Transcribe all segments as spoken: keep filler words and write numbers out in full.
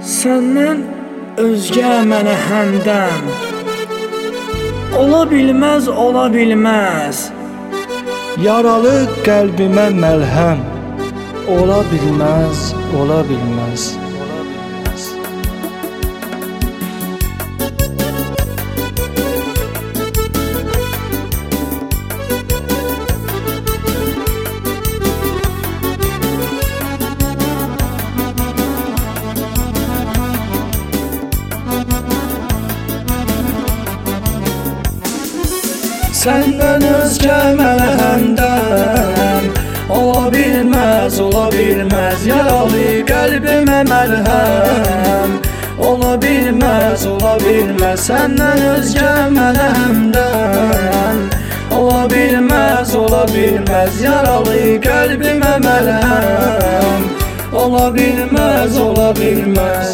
Səndən özgə mənə həmdəm ola bilməz, ola bilməz. Yaralı qəlbimə məlhəm ola bilməz, ola bilməz. Səndən özgə mənə həmdəm ola bilməz, ola bilməz. Yaralı qəlbimə məlhəm ola bilməz, ola bilməz. Səndən özgə mənə həmdəm ola bilməz, ola bilməz. Yaralı qəlbimə məlhəm ola bilməz, ola bilməz.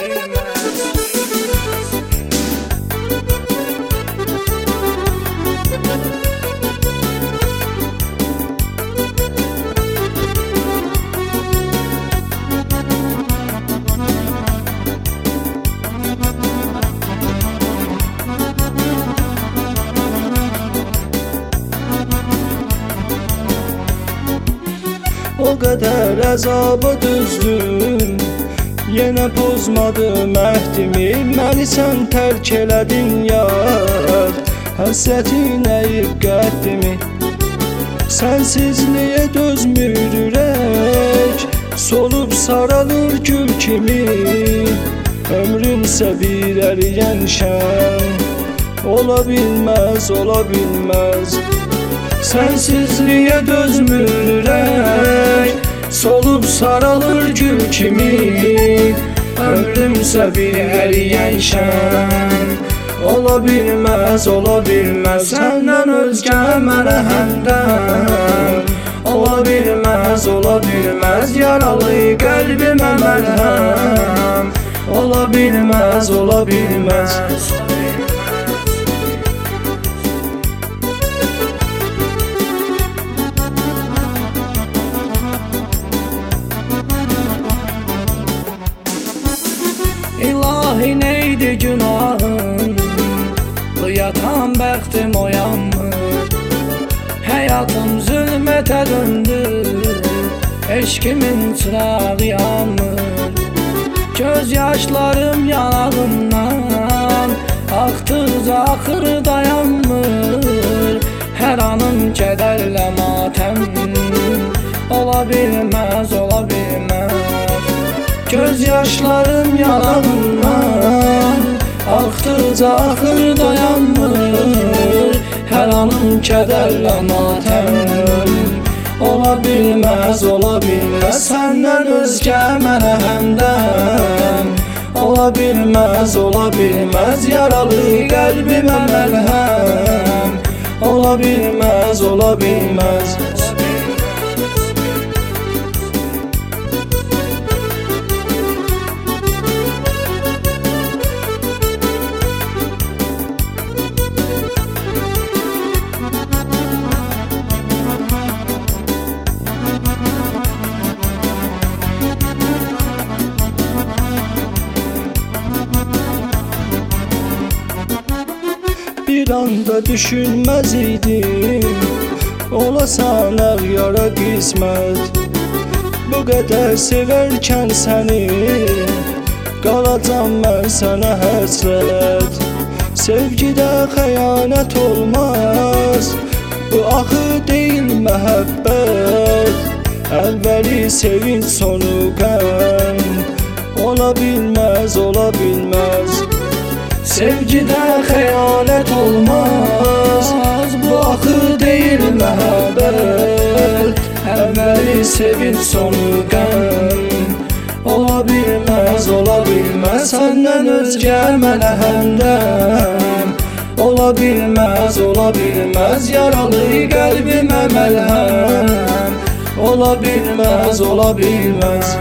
O qədər əzaba düzdüm, yenə pozmadım əhdimi. Məni sən tərk elədin yar, həsrətin əyib qəddimi. Sənsizliyə dözmür ürək, solub saralır gül kimi. Ömrümsə bir əriyən şən, ola bilməz, ola bilməz. Sənsizliyə dözmür ürək, solub saralır gül kimi. Ömrümsə bir əriyən şən, ola bilməz, ola bilməz. Səndən özgə mənə həmdəm ola bilməz, ola bilməz. Yaralı qəlbimə məlhəm ola bilməz, ola bilməz. İlahi neydi günahım, yatan bəxtim oyanmır. Həyatım zülmətə döndü, eşkimin çırağı yanmır. Göz yaşlarım yanağımdan axtıqca axır dayanmır. Hər anım kədərlə matəm ola bilməz, ola bilməz. Göz yaşlarım yanağımdan axtıqca axır dayanmır. Hər anım kədərlə matəm ola bilməz, ola bilməz. Səndən özgə mənə həmdəm ola bilməz, ola bilməz. Yaralı qəlbimə məlhəm ola bilməz, ola bilməz. Bir anda düşünməz idim, olasan ağyara qismət. Bu qədər sevərkən səni, qalacam mən sənə həsrət. Sevgidə xəyanət olmaz, bu axı deyil məhəbbət. Əvvəli sevinç, sonu qəm ola bilməz, ola bilməz. Sevgidə xəyanət olmaz, bu axı deyil məhəbbət. Əvvəli sevinç, sonu qəm ola bilməz, ola bilməz. Səndən özgə mənə həmdəm ola bilməz, ola bilməz. Yaralı qəlbimə məlhəm ola bilməz, ola bilməz.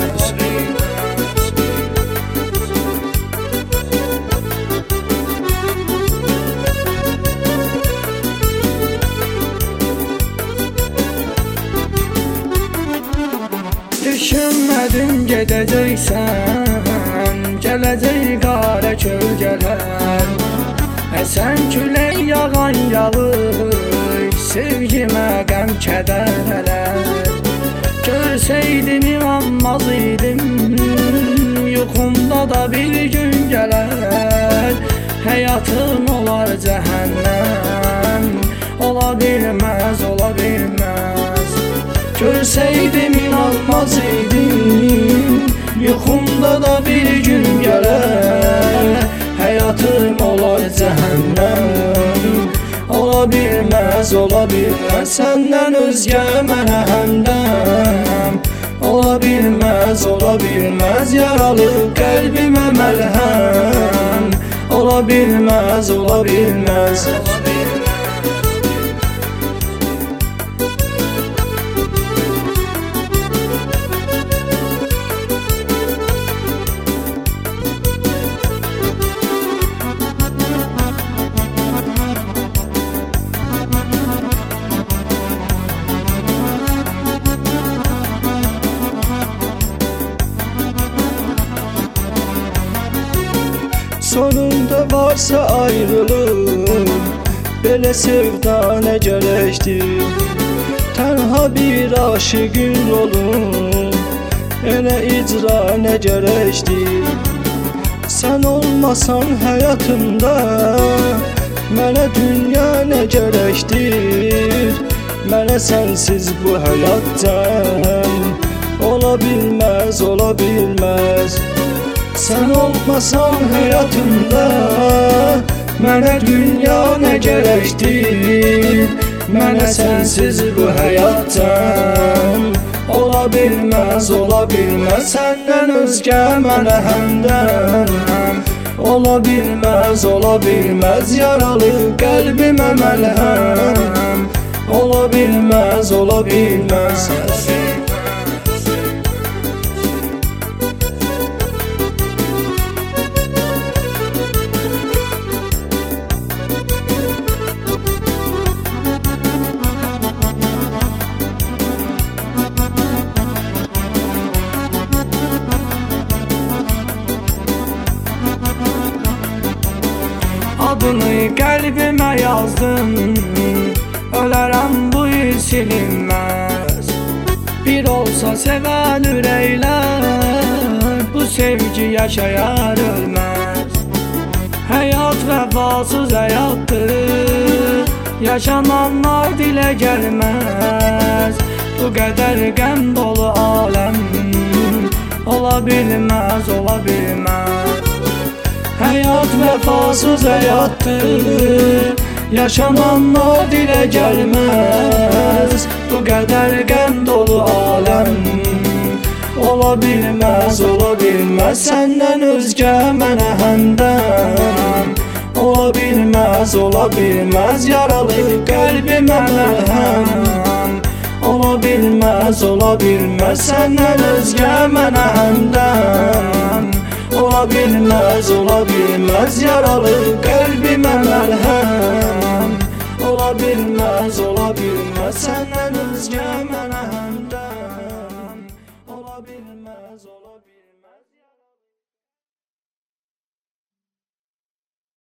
düşünmedim gedəcəksən, gələcək qara kölgələr. Əsən külək yağan yağış, sevgimə qəm kədərlər. Görsəydim inanmaz idim, yuxumda da bir gün gələr. Həyatım olar cəhənnəm, ola bilməz, ola bilməz. Görsəydim inanmaz idim, yuxumda da bir gün gələr. Həyatım olar cəhənnəm, ola bilməz, ola bilməz. Səndən özgə mənə həmdəm, ola bilməz, ola bilməz. Yaralı qəlbimə məlhəm, ola bilməz, ola bilməz. Sonunda varsa ayrılıq, belə sevda nə gərəkdir. Tənha bir aşıqın rolun, elə icra nə gərəkdir. Sən olmasan həyatımda, mənə dünya nə gərəkdir. Mənə sənsiz bu həyatdan ola bilməz, ola bilməz. Sən olmasan həyatımda, mənə dünya nə gərəkdir. Mənə sənsiz bu həyatdan ola bilməz, ola bilməz. Səndən özgə mənə həmdəm, ola bilməz, ola bilməz. Yaralı qəlbimə məlhəm, ola bilməz, ola bilməz. Adını qəlbimə yazdım, ölərəm bu il silinməz. Bir olsa sevən ürəklər, bu sevgi yaşayar ölməz. Həyat vəfasız həyatdır, yaşananlar dilə gəlməz. Bu qədər qəm dolu aləm, ola bilməz, ola bilməz. Həyat vəfasız həyatdır, yaşananlar dilə gəlməz. Bu qədər qəm dolu aləm, ola bilməz, ola bilməz. Səndən özgə mənə həmdəm, ola bilməz, ola bilməz. Yaralı qəlbimə məlhəm, ola bilməz, ola bilməz. Səndən özgə mənə həmdəm, ola bilməz, ola bilməz. Yaralı qəlbimə məlhəm, ola bilməz, ola bilməz. Sən